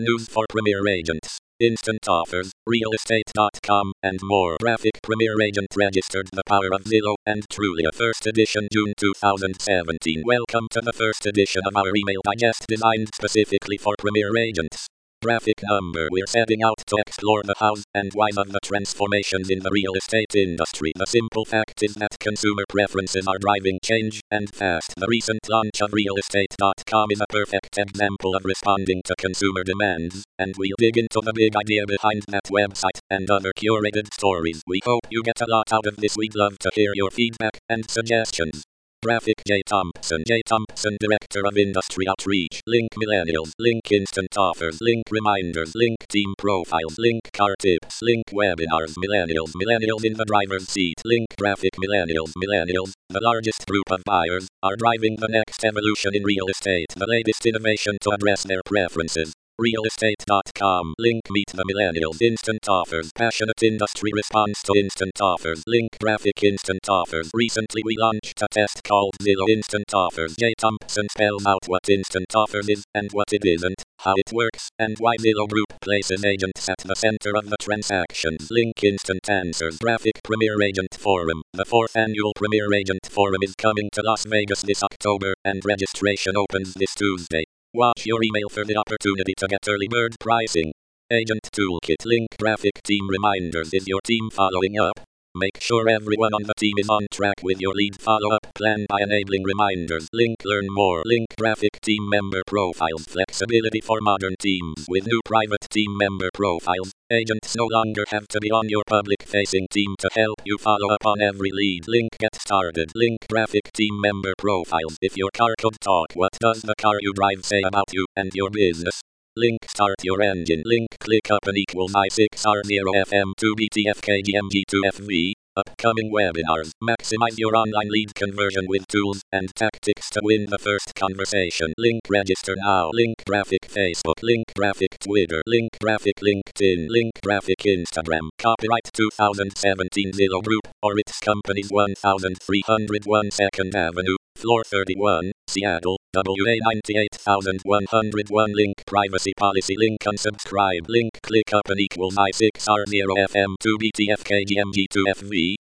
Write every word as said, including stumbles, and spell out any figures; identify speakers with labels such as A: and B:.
A: news for Premier Agents, instant offers, real estate dot com, and more. Graphic Premier Agent registered the power of Zillow and Trulia. First edition June two thousand seventeen. Welcome to the first edition of our email digest designed specifically for Premier Agents. Graphic number. We're setting out to explore the hows and whys of the transformations in the real estate industry. The simple fact is that consumer preferences are driving change, and fast. The recent launch of real estate dot com is a perfect example of responding to consumer demands, and we'll dig into the big idea behind that website and other curated stories. We hope you get a lot out of this. We'd love to hear your feedback and suggestions. Graphic J. Thompson. J. Thompson, Director of Industry Outreach. Link Millennials. Link Instant Offers. Link Reminders. Link Team Profiles. Link Car Tips. Link Webinars. Millennials. Millennials in the driver's seat. Link Graphic Millennials. Millennials, the largest group of buyers, are driving the next evolution in real estate. The latest innovation to address their preferences. real estate dot com. Link Meet the Millennials. Instant Offers. Passionate industry response to instant offers. Link Graphic Instant Offers. Recently we launched a test called Zillow Instant Offers. J. Thompson spells out what instant offers is, and what it isn't, how it works, and why Zillow Group places agents at the center of the transactions. Link Instant Answers. Graphic Premier Agent Forum. The fourth annual Premier Agent Forum is coming to Las Vegas this October, and registration opens this Tuesday. Watch your email for the opportunity to get early bird pricing. Agent Toolkit. Link Graphic Team Reminders. Is your team following up? Make sure everyone on the team is on track with your lead follow-up plan by enabling reminders. Link Learn More. Link Graphic Team Member Profiles. Flexibility for modern teams. With new private team member profiles, agents no longer have to be on your public-facing team to help you follow up on every lead. Link Get Started. Link Graphic Team Member Profiles. If your car could talk, what does the car you drive say about you and your business? Link Start Your Engine. Link Click Up and equals I six R zero F M two B T F K G M G two F V. Upcoming webinars. Maximize your online lead conversion with tools and tactics to win the first conversation. Link Register Now. Link Graphic Facebook. Link Graphic Twitter. Link Graphic LinkedIn. Link Graphic Instagram. Copyright two thousand seventeen Zillow Group, or its companies one thousand three hundred one second Avenue, Floor thirty-one, Seattle, W A ninety-eight thousand one hundred one. Link Privacy Policy. Link Unsubscribe. Link Click Up and equals I six R zero F M two B T F K G M G two F V.